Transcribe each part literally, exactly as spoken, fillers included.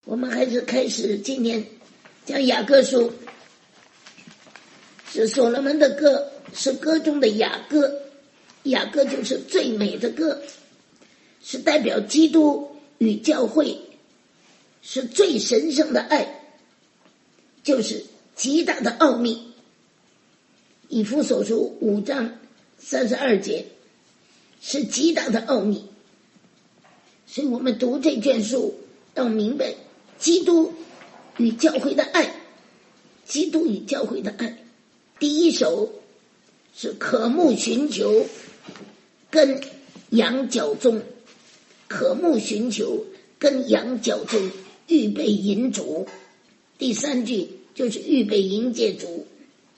我们还是开始今天讲雅歌书，是所罗门的歌，是歌中的雅歌。雅歌就是最美的歌，是代表基督与教会，是最神圣的爱，就是极大的奥秘。以弗所书五章三十二节是极大的奥秘，所以我们读这卷书要明白基督与教会的爱，基督与教会的爱。第一首是渴慕寻求跟羊角中，渴慕寻求跟羊角中，预备迎主。第三句就是预备迎接主。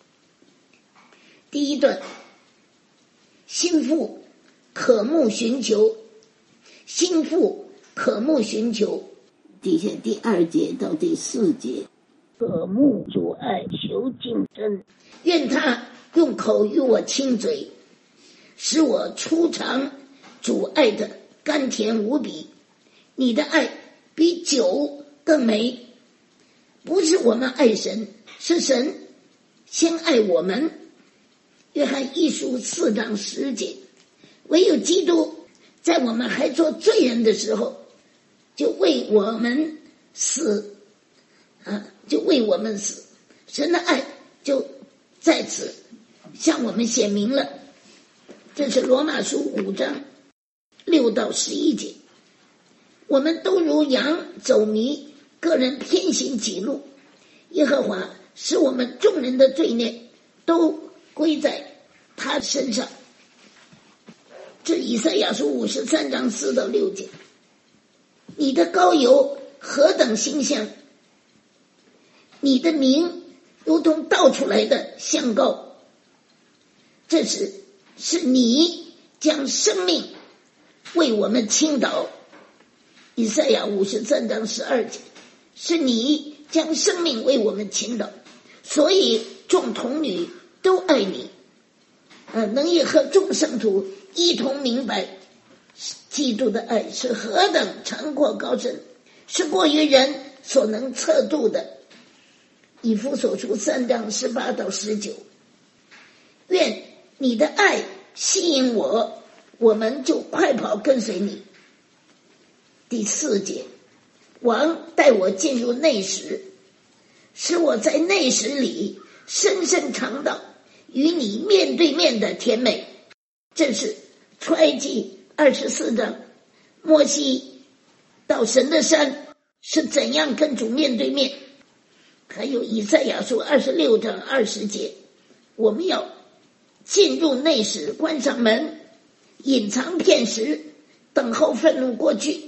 第一段，心腹渴慕寻求，心腹渴慕寻求，底下第二节到第四节，渴慕主爱，求竞争，愿他用口与我亲嘴，使我初尝主爱的甘甜无比。你的爱比酒更美，不是我们爱神，是神先爱我们。约翰一书四章十节，唯有基督在我们还做罪人的时候，就为我们死，啊，就为我们死。神的爱就在此向我们显明了。这是罗马书五章六到十一节。我们都如羊走迷，个人偏行己路，耶和华使我们众人的罪孽都归在他身上。这以赛亚书五十三章四到六节。你的膏油何等馨香，你的名如同倒出来的香膏，这是是你将生命为我们倾倒。以赛亚五十三章十二节，是你将生命为我们倾倒，所以众童女都爱你。呃，能也和众圣徒一同明白基督的爱是何等长阔高深，是过于人所能测度的。以弗所书三章十八到十九，愿你的爱吸引我，我们就快跑跟随你。第四节，王带我进入内室，使我在内室里深深尝到与你面对面的甜美。这是出埃及二十四章，摩西到神的山是怎样跟主面对面。还有以赛亚书二十六章二十节，我们要进入内室，关上门，隐藏片时，等候愤怒过去。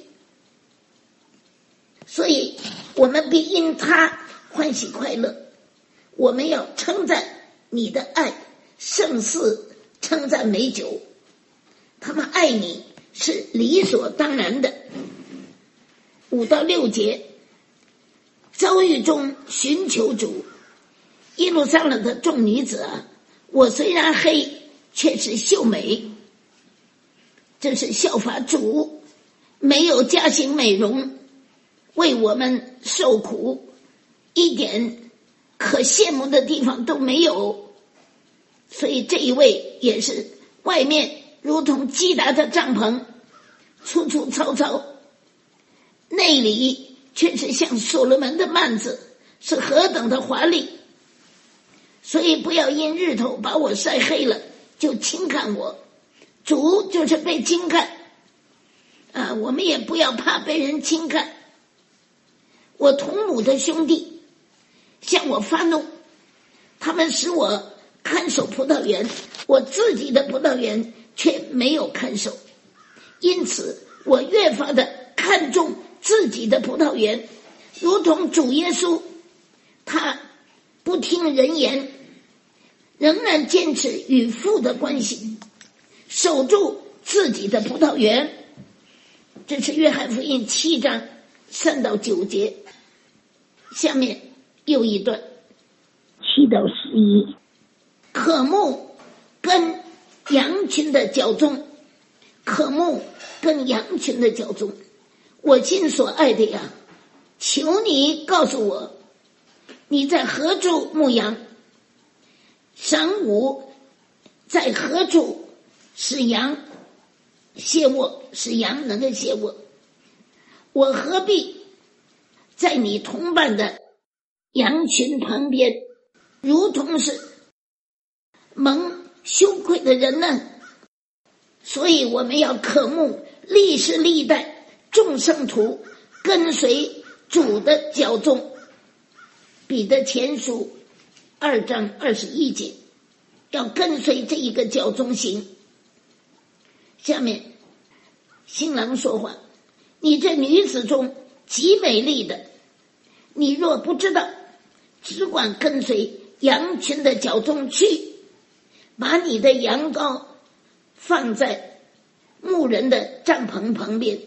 所以我们必因他欢喜快乐。我们要称赞你的爱，胜似称赞美酒。他们爱你是理所当然的。五到六节，遭遇中寻求主。耶路撒冷的众女子啊，我虽然黑，却是秀美。这是效法主，没有加行美容，为我们受苦，一点可羡慕的地方都没有。所以这一位也是外面如同基达的帐篷，粗粗糙糙，内里却是像所罗门的幔子，是何等的华丽。所以不要因日头把我晒黑了就轻看我，主就是被轻看啊，我们也不要怕被人轻看。我同母的兄弟向我发怒，他们使我看守葡萄园，我自己的葡萄园却没有看守，因此我越发的看重自己的葡萄园，如同主耶稣，他不听人言，仍然坚持与父的关系，守住自己的葡萄园。这是约翰福音七章三到九节。下面又一段七到十一，渴慕跟羊群的脚中，渴慕跟羊群的脚中，我心所爱的呀， 求你告诉我，你在何处牧羊？晌午在何处使羊歇卧，使羊能够歇卧？我何必在你同伴的羊群旁边，如同是蒙羞愧的人呢？所以我们要渴慕历世历代众圣徒跟随主的脚踪。彼得前书二章二十一节，要跟随这一个脚踪行。下面新郎说话，你这女子中极美丽的，你若不知道，只管跟随羊群的脚踪去，把你的羊羔放在牧人的帐篷旁边。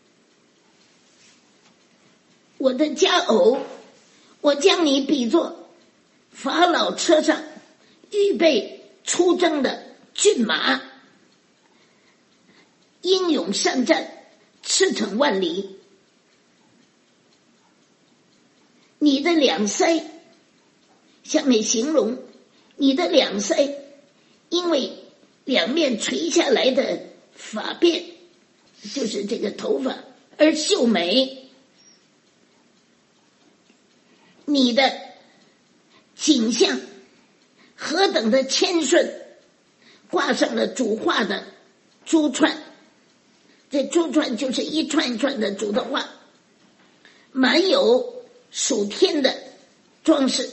我的佳偶，我将你比作法老车上预备出征的骏马，英勇善战，驰骋万里。你的两腮，下面形容你的两腮，因为两面垂下来的发辫，就是这个头发，而秀美。你的景象何等的谦顺，挂上了主画的珠串，这珠串就是一串一串的主的画，满有属天的装饰。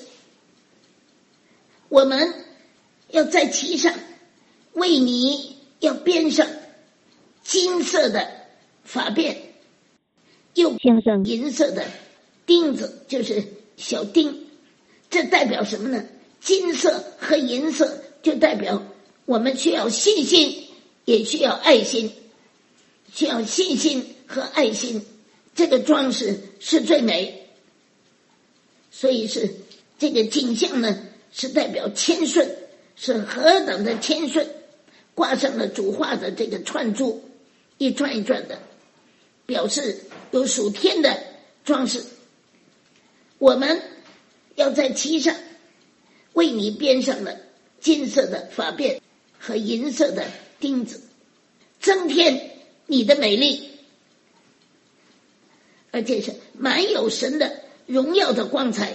我们要在其上为你要编上金色的发辫，又编上银色的钉子，就是小钉。这代表什么呢？金色和银色就代表我们需要信心，也需要爱心。需要信心和爱心，这个装饰是最美。所以是这个景象呢，是代表谦顺，是何等的谦顺，挂上了主画的这个串珠，一串一串的，表示有属天的装饰。我们要在其上为你编上了金色的发辫和银色的钉子，增添你的美丽，而且是满有神的荣耀的光彩。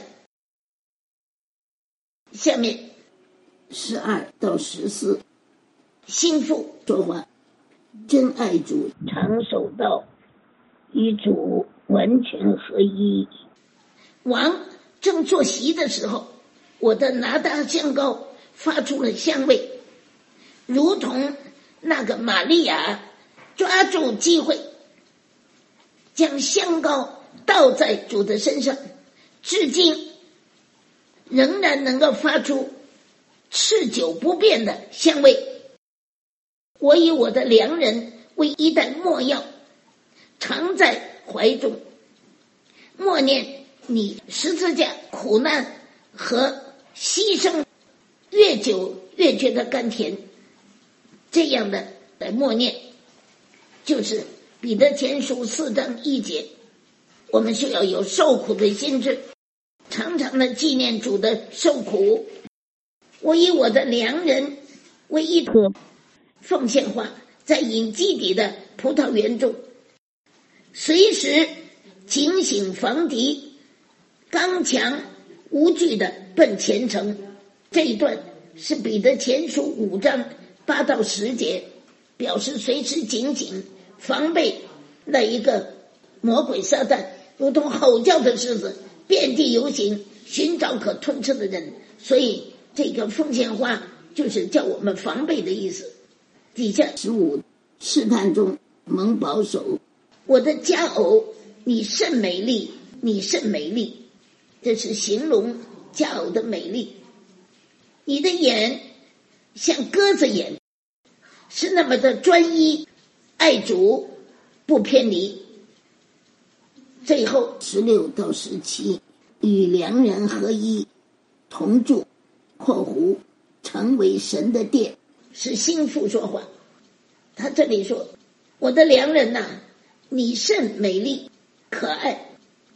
下面十二到十四，心腹说话，真爱主，常守道，与主完全合一。王正坐席的时候，我的拿大香膏发出了香味，如同那个玛利亚抓住机会，将香膏倒在主的身上，至今仍然能够发出持久不变的香味。我以我的良人为一袋墨药，常在怀中，默念你十字架苦难和牺牲，越久越觉得甘甜。这样的来默念，就是彼得前书四章一节，我们需要有受苦的心志，常常的纪念主的受苦。我以我的良人为一棵奉献花，在隐基底的葡萄园中，随时警醒防敌，刚强无惧的奔前程。这一段是彼得前书五章八到十节，表示随时警醒防备那一个魔鬼撒旦，如同吼叫的狮子，遍地游行，寻找可吞吃的人。所以这个奉献花就是叫我们防备的意思。底下十五，试探中蒙保守，我的佳偶，你甚美丽，你甚美丽，这是形容佳偶的美丽。你的眼像鸽子眼，是那么的专一，爱主不偏离。最后十六到十七，与良人合一，同住括弧成为神的殿，是心腹说话。他这里说，我的良人呐、啊，你甚美丽可爱，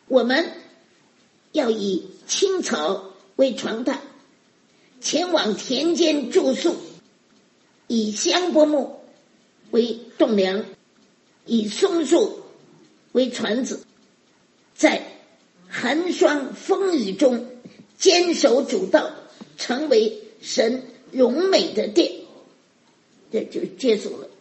我们要以青草为床榻，前往田间住宿，以香柏木为栋梁，以松树为船子，在寒霜风雨中坚守主道，成为神荣美的殿。这就结束了。